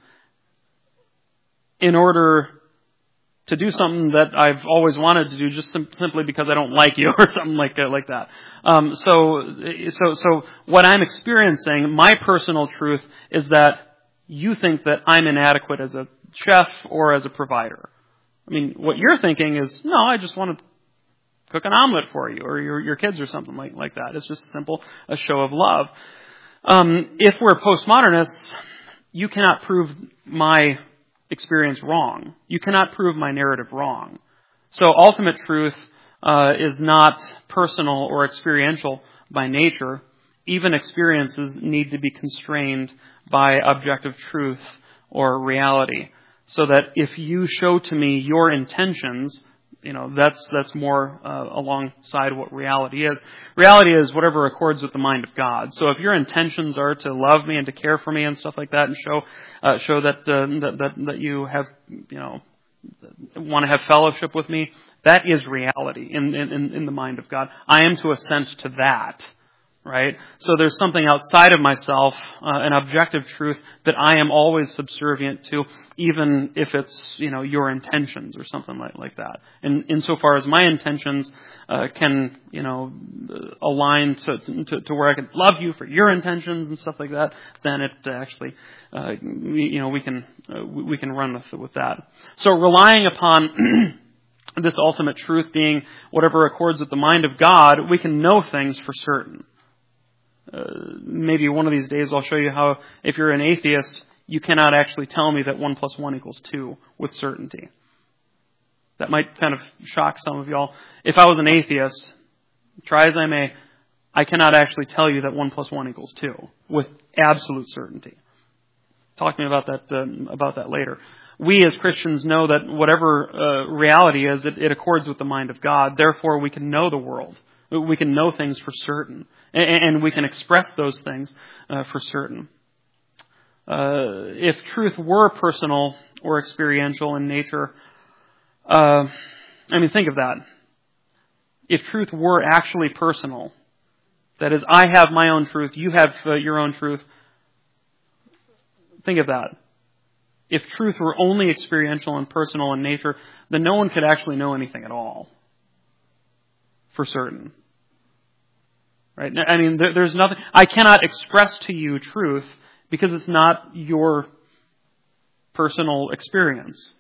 in order to do something that I've always wanted to do, just sim- simply because I don't like you or something like uh, like that. Um, so so so what I'm experiencing, my personal truth, is that you think that I'm inadequate as a chef or as a provider. I mean, what you're thinking is, no, I just want to cook an omelet for you or your your kids or something like, like that. It's just simple, a show of love. Um, if we're postmodernists, you cannot prove my experience wrong. You cannot prove my narrative wrong. So ultimate truth uh, is not personal or experiential by nature. Even experiences need to be constrained by objective truth or reality. So that if you show to me your intentions, you know, that's that's more uh, alongside what reality is. Reality is whatever accords with the mind of God. So if your intentions are to love me and to care for me and stuff like that, and show uh, show that, uh, that that that you have, you know, want to have fellowship with me, that is reality in in in the mind of God. I am to assent to that. Right? So there's something outside of myself, uh, an objective truth that I am always subservient to, even if it's, you know, your intentions or something like, like that. And insofar as my intentions uh, can, you know, align to, to, to where I can love you for your intentions and stuff like that, then it actually, uh, we, you know, we can uh, we can run with with that. So relying upon this ultimate truth being whatever accords with the mind of God, we can know things for certain. Uh, maybe one of these days I'll show you how, if you're an atheist, you cannot actually tell me that one plus one equals two with certainty. That might kind of shock some of y'all. If I was an atheist, try as I may, I cannot actually tell you that one plus one equals two with absolute certainty. Talk to me about that um, about that later. We as Christians know that whatever uh, reality is, it, it accords with the mind of God. Therefore, we can know the world. We can know things for certain. And, and we can express those things uh, for certain. Uh, if truth were personal or experiential in nature, uh, I mean, think of that. If truth were actually personal, that is, I have my own truth, you have uh, your own truth, think of that. If truth were only experiential and personal in nature, then no one could actually know anything at all. For certain. Right? I mean, there, there's nothing, I cannot express to you truth because it's not your personal experience.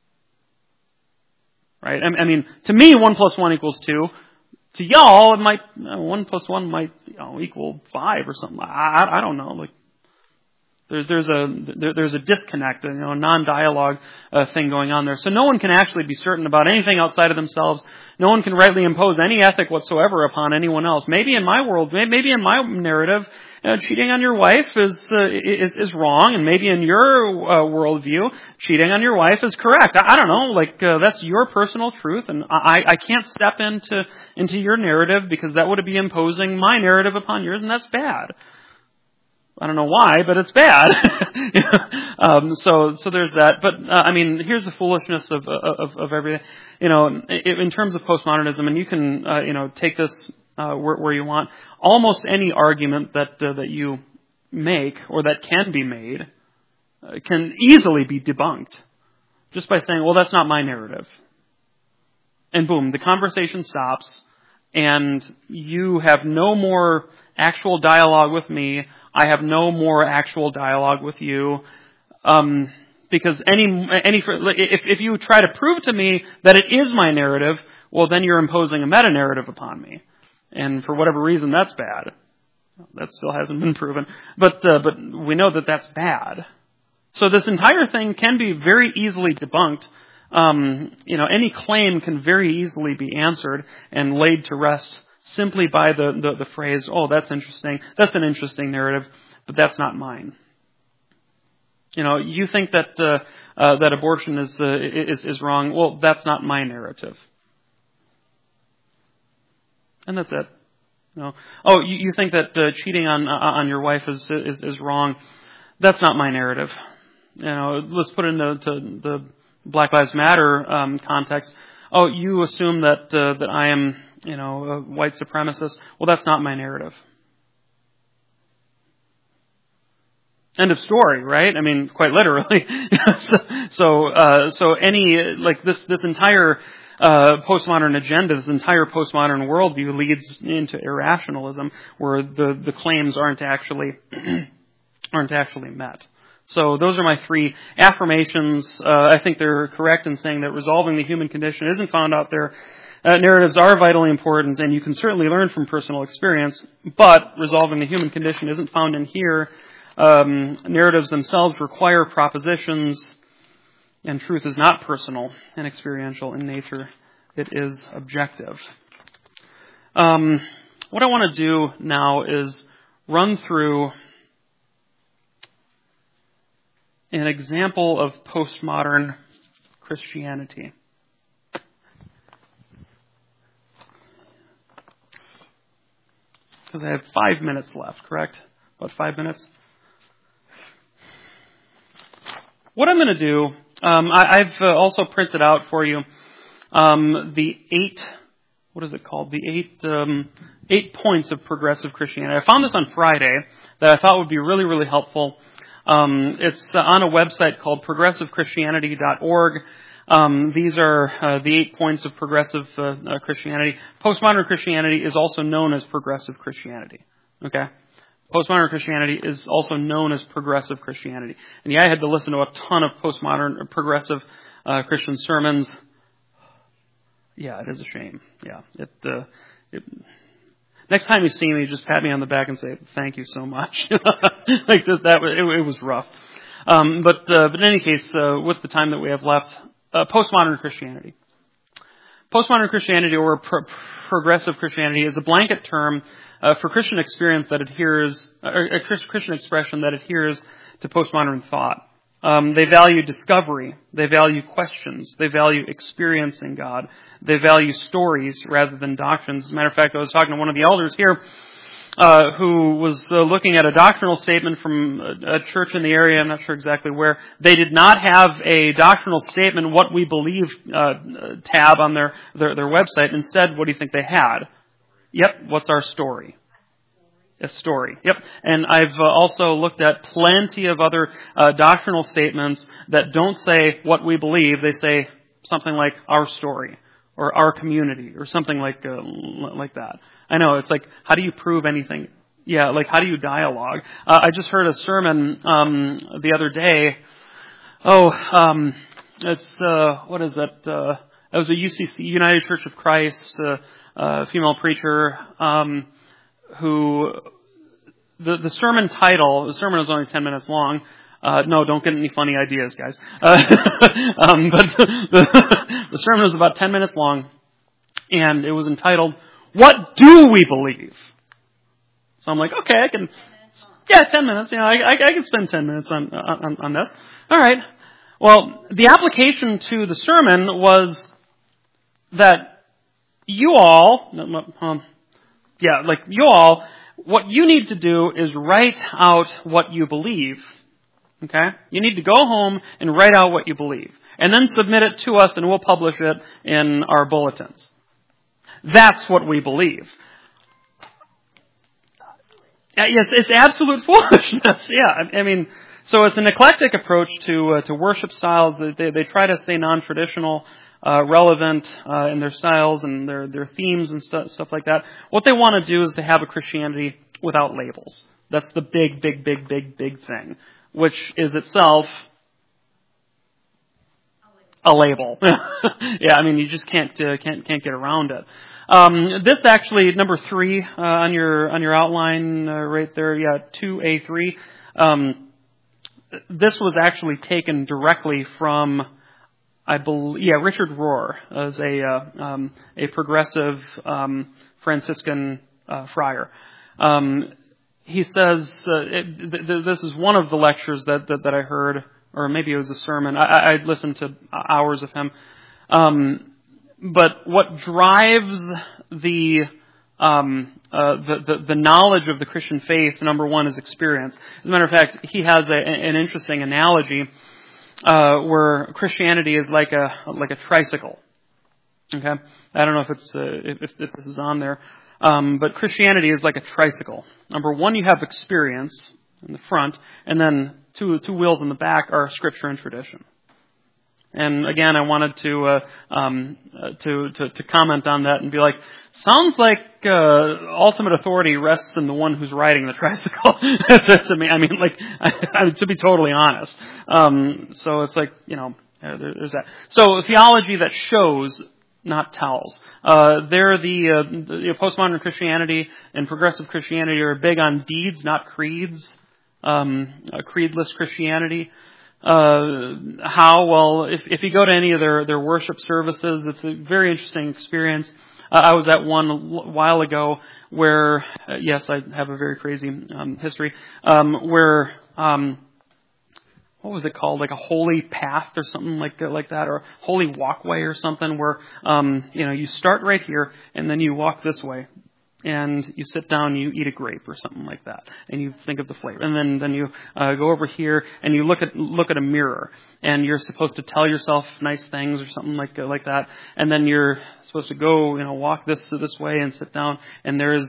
Right? I, I mean, to me, one plus one equals two. To y'all, it might, one plus one might, you know, equal five or something. I, I don't know. Like, There's there's a there, there's a disconnect, you know, a non-dialogue uh, thing going on there. So no one can actually be certain about anything outside of themselves. No one can rightly impose any ethic whatsoever upon anyone else. Maybe in my world, maybe in my narrative, uh, cheating on your wife is uh, is is wrong, and maybe in your uh, worldview, cheating on your wife is correct. I, I don't know, like uh, that's your personal truth, and I I can't step into into your narrative because that would be imposing my narrative upon yours, and that's bad. I don't know why, but it's bad. um, so, so there's that. But uh, I mean, here's the foolishness of of, of everything. You know, in terms of postmodernism, and you can uh, you know take this uh, where, where you want. Almost any argument that uh, that you make or that can be made uh, can easily be debunked just by saying, "Well, that's not my narrative," and boom, the conversation stops, and you have no more actual dialogue with me. I have no more actual dialogue with you, um, because any any if if you try to prove to me that it is my narrative, well, then you're imposing a meta narrative upon me, and for whatever reason, that's bad. That still hasn't been proven, but uh, but we know that that's bad. So this entire thing can be very easily debunked. Um, you know, any claim can very easily be answered and laid to rest simply by the, the, the phrase, oh, that's interesting. That's an interesting narrative, but that's not mine. You know, you think that uh, uh, that abortion is, uh, is is wrong. Well, that's not my narrative, and that's it. You know, oh, you, you think that uh, cheating on uh, on your wife is, is is wrong. That's not my narrative. You know, let's put it into to the Black Lives Matter um, context. Oh, you assume that uh, that I am, you know, a white supremacist. Well, that's not my narrative. End of story, right? I mean, quite literally. so, so, uh, so any like this this entire uh, postmodern agenda, this entire postmodern worldview leads into irrationalism, where the the claims aren't actually aren't actually met. So those are my three affirmations. Uh, I think they're correct in saying that resolving the human condition isn't found out there. Uh, narratives are vitally important, and you can certainly learn from personal experience, but resolving the human condition isn't found in here. Um, narratives themselves require propositions, and truth is not personal and experiential in nature. It is objective. Um, what I want to do now is run through an example of postmodern Christianity. Because I have five minutes left, correct? About five minutes? What I'm going to do, um, I, I've uh, also printed out for you um, the eight, what is it called? The eight um, eight points of progressive Christianity. I found this on Friday that I thought would be really, really helpful. Um, it's uh, on a website called progressive christianity dot org. Um, these are uh, the eight points of progressive uh, uh, Christianity. Postmodern Christianity is also known as progressive Christianity. Okay? Postmodern Christianity is also known as progressive Christianity. And yeah, I had to listen to a ton of postmodern, uh, progressive uh, Christian sermons. Yeah, it is a shame. Yeah. It, uh, it, next time you see me, just pat me on the back and say, thank you so much. like that, that it, it was rough. Um, but, uh, but in any case, uh, with the time that we have left, uh, postmodern Christianity. Postmodern Christianity or pro- progressive Christianity is a blanket term uh, for Christian experience that adheres, or a Christian expression that adheres to postmodern thought. Um, they value discovery. They value questions. They value experiencing God. They value stories rather than doctrines. As a matter of fact, I was talking to one of the elders here uh, who was uh, looking at a doctrinal statement from a, a church in the area. I'm not sure exactly where. They did not have a doctrinal statement, what we believe uh, tab on their, their, their website. Instead, what do you think they had? Yep, what's our story? A story. Yep. And I've uh, also looked at plenty of other uh, doctrinal statements that don't say what we believe. They say something like our story or our community or something like uh, like that. I know, it's like, how do you prove anything? Yeah, like how do you dialogue? Uh, I just heard a sermon um, the other day. Oh, um, it's, uh, what is that? Uh, it was a U C C, United Church of Christ, uh, uh, female preacher, um, who, the, the sermon title, the sermon was only ten minutes long. Uh, no, don't get any funny ideas, guys. Uh, um, but the, the sermon was about ten minutes long, and it was entitled, "What Do We Believe?" So I'm like, okay, I can, yeah, ten minutes. Yeah, I, I, I can spend ten minutes on, on, on this. All right. Well, the application to the sermon was that you all, um, yeah, like you all, what you need to do is write out what you believe. Okay? You need to go home and write out what you believe. And then submit it to us and we'll publish it in our bulletins. That's what we believe. Yes, it's absolute foolishness. Yeah, I mean, so it's an eclectic approach to uh, to worship styles. They they try to stay non-traditional, uh, relevant uh, in their styles and their their themes and stu- stuff like that. What they want to do is to have a Christianity without labels. That's the big, big, big, big, big thing, which is itself a label. Yeah, I mean, you just can't uh, can't can't get around it. Um, this actually, number three uh, on your on your outline uh, right there, yeah, two A three. Um, this was actually taken directly from, I believe, yeah, Richard Rohr as a uh, um, a progressive um, Franciscan uh, friar. Um, he says uh, it, th- th- this is one of the lectures that that, that I heard, or maybe it was a sermon. I, I listened to hours of him. Um, But what drives the, um, uh, the, the the knowledge of the Christian faith, number one, is experience. As a matter of fact, he has a, an interesting analogy uh, where Christianity is like a like a tricycle. Okay, I don't know if it's uh, if, if this is on there, um, but Christianity is like a tricycle. Number one, you have experience in the front, and then two two wheels in the back are Scripture and tradition. And again, I wanted to, uh, um, uh, to to to comment on that and be like, sounds like uh, ultimate authority rests in the one who's riding the tricycle. to, to me, I mean, like, I, I, to be totally honest. Um, so it's like, you know, uh, there, there's that. So theology that shows, not tells. Uh, they're the, uh, the you know, postmodern Christianity and progressive Christianity are big on deeds, not creeds. Um, a creedless Christianity. Uh, how? Well, if, if you go to any of their, their worship services, it's a very interesting experience. Uh, I was at one a while ago where, uh, yes, I have a very crazy um, history, um, where, um, what was it called? Like a holy path or something like that, like that, or a holy walkway or something where, um, you know, you start right here and then you walk this way. And you sit down, you eat a grape or something like that, and you think of the flavor. And then, then you uh, go over here and you look at look at a mirror, and you're supposed to tell yourself nice things or something like uh, like that. And then you're supposed to go, you know, walk this this way and sit down. And there's,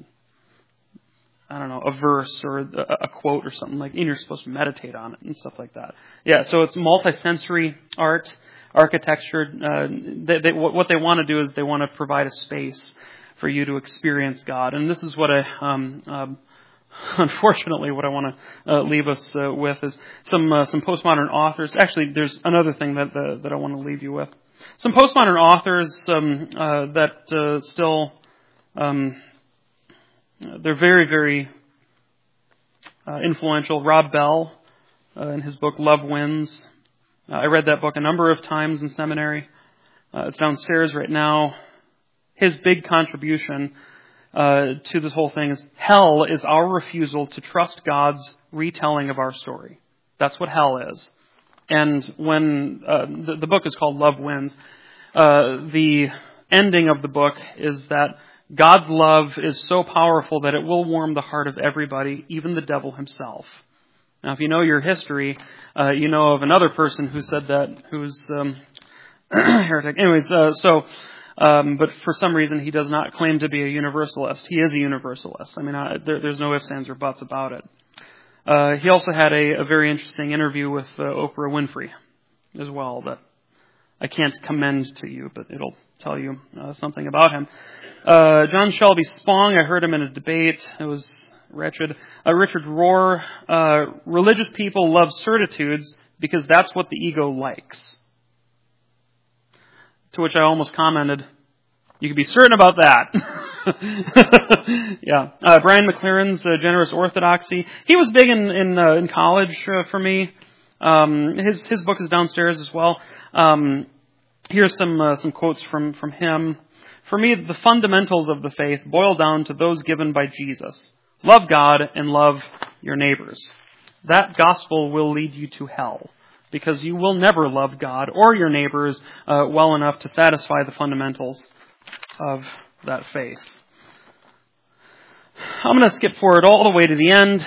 I don't know, a verse or a, a quote or something like, and you're supposed to meditate on it and stuff like that. Yeah, so it's multisensory art, architecture. Uh, they, they, what they want to do is they want to provide a space for you to experience God. And this is what I, um, um, unfortunately, what I want to uh, leave us uh, with is some uh, some postmodern authors. Actually, there's another thing that uh, that I want to leave you with. Some postmodern authors um, uh, that uh, still, um, they're very, very uh, influential. Rob Bell, uh, in his book Love Wins. Uh, I read that book a number of times in seminary. Uh, it's downstairs right now. His big contribution uh, to this whole thing is hell is our refusal to trust God's retelling of our story. That's what hell is. And when uh, the, the book is called Love Wins, uh, the ending of the book is that God's love is so powerful that it will warm the heart of everybody, even the devil himself. Now, if you know your history, uh, you know of another person who said that, who's um, heretic. Anyways, uh, so, um, but for some reason he does not claim to be a universalist. He is a universalist. I mean, I, there, there's no ifs, ands, or buts about it. Uh, he also had a, a very interesting interview with uh, Oprah Winfrey as well that I can't commend to you, but it'll tell you uh, something about him. Uh, John Shelby Spong, I heard him in a debate. It was wretched. Uh, Richard Rohr, uh, religious people love certitudes because that's what the ego likes. To which I almost commented, you can be certain about that. yeah. Uh, Brian McLaren's uh, Generous Orthodoxy. He was big in in, uh, in college uh, for me. Um, his his book is downstairs as well. Um, here's some uh, some quotes from from him. For me, the fundamentals of the faith boil down to those given by Jesus. Love God and love your neighbors. That gospel will lead you to hell, because you will never love God or your neighbors uh, well enough to satisfy the fundamentals of that faith. I'm going to skip forward all the way to the end.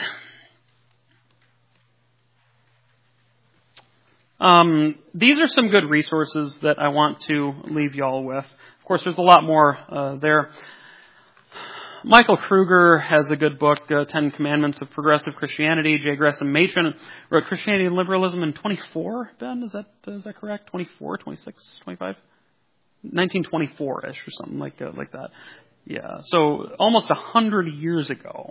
Um, these are some good resources that I want to leave y'all with. Of course, there's a lot more uh, there. Michael Kruger has a good book, uh, Ten Commandments of Progressive Christianity. J. Gresham Machen wrote Christianity and Liberalism in twenty-four, Ben? Is that is that correct? twenty-four, twenty-six, twenty-five? nineteen twenty-four-ish or something like uh, like that. Yeah, so almost a hundred years ago.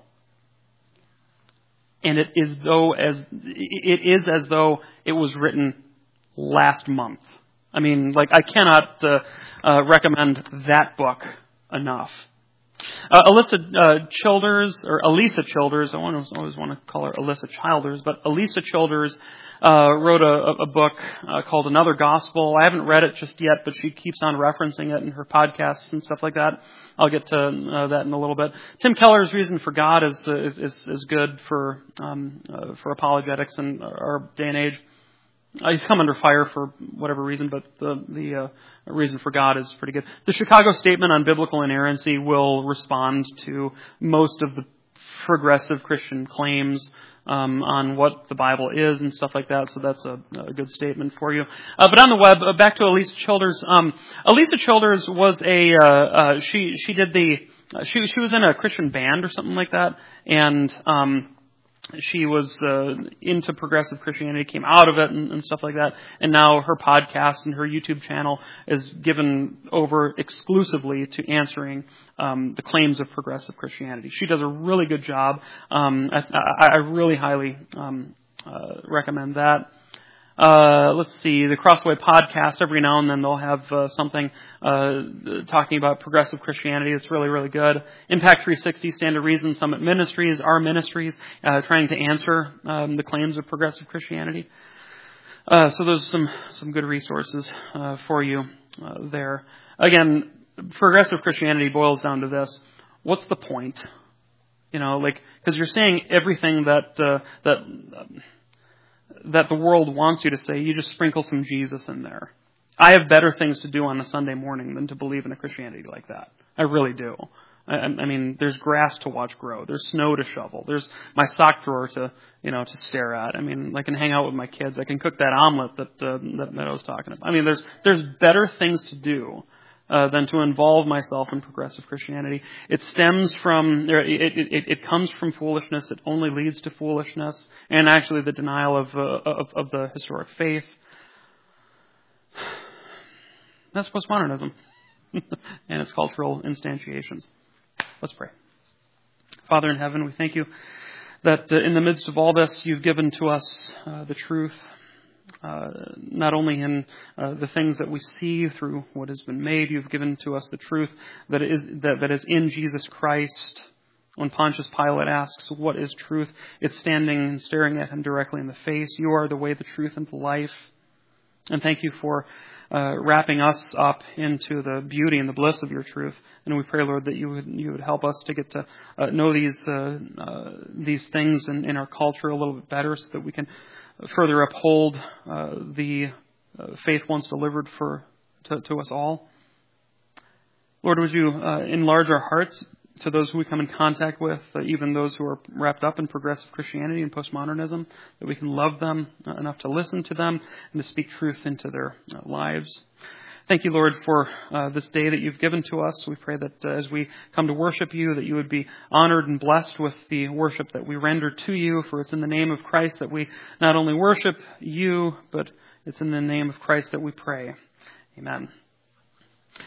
And it is though as it is as though it was written last month. I mean, like I cannot uh, uh, recommend that book enough. Uh, Alyssa uh, Childers, or Alisa Childers, I always, always want to call her Alyssa Childers, but Alisa Childers uh, wrote a, a book uh, called Another Gospel. I haven't read it just yet, but she keeps on referencing it in her podcasts and stuff like that. I'll get to uh, that in a little bit. Tim Keller's Reason for God is is, is, is good for um, uh, for apologetics in our day and age. Uh, he's come under fire for whatever reason, but the the uh, Reason for God is pretty good. The Chicago Statement on Biblical Inerrancy will respond to most of the progressive Christian claims um, on what the Bible is and stuff like that. So that's a, a good statement for you. Uh, but on the web, uh, back to Alisa Childers. Um, Alisa Childers was a uh, uh, she she did the uh, she she was in a Christian band or something like that, and um, she was uh, into progressive Christianity, came out of it and, and stuff like that. And now her podcast and her YouTube channel is given over exclusively to answering um, the claims of progressive Christianity. She does a really good job. Um, I, I really highly um, uh, recommend that. Uh, let's see, the Crossway podcast, every now and then they'll have uh, something uh, talking about progressive Christianity. It's really, really good. Impact three sixty, Stand to Reason, Summit Ministries, our ministries, uh, trying to answer um, the claims of progressive Christianity. Uh, so those are some, some good resources uh, for you uh, there. Again, progressive Christianity boils down to this. What's the point? You know, like, because you're saying everything that, uh, that, uh, that the world wants you to say, you just sprinkle some Jesus in there. I have better things to do on a Sunday morning than to believe in a Christianity like that. I really do. I, I mean, there's grass to watch grow. There's snow to shovel. There's my sock drawer to, you know, to stare at. I mean, I can hang out with my kids. I can cook that omelet that uh, that, that I was talking about. I mean, there's there's better things to do uh, than to involve myself in progressive Christianity. It stems from, it, it, it comes from foolishness. It only leads to foolishness, and actually the denial of, uh, of, of the historic faith. That's postmodernism and its cultural instantiations. Let's pray. Father in heaven, we thank you that uh, in the midst of all this, you've given to us uh, the truth. Uh, not only in uh, the things that we see through what has been made, you've given to us the truth that is that, that is in Jesus Christ. When Pontius Pilate asks, what is truth? It's standing and staring at him directly in the face. You are the way, the truth, and the life. And thank you for uh, wrapping us up into the beauty and the bliss of your truth. And we pray, Lord, that you would you would help us to get to uh, know these uh, uh, these things in, in our culture a little bit better, so that we can further uphold uh, the uh, faith once delivered for to, to us all. Lord, would you uh, enlarge our hearts to those who we come in contact with, uh, even those who are wrapped up in progressive Christianity and postmodernism, that we can love them uh, enough to listen to them and to speak truth into their uh, lives. Thank you, Lord, for uh, this day that you've given to us. We pray that uh, as we come to worship you, that you would be honored and blessed with the worship that we render to you, for it's in the name of Christ that we not only worship you, but it's in the name of Christ that we pray. Amen.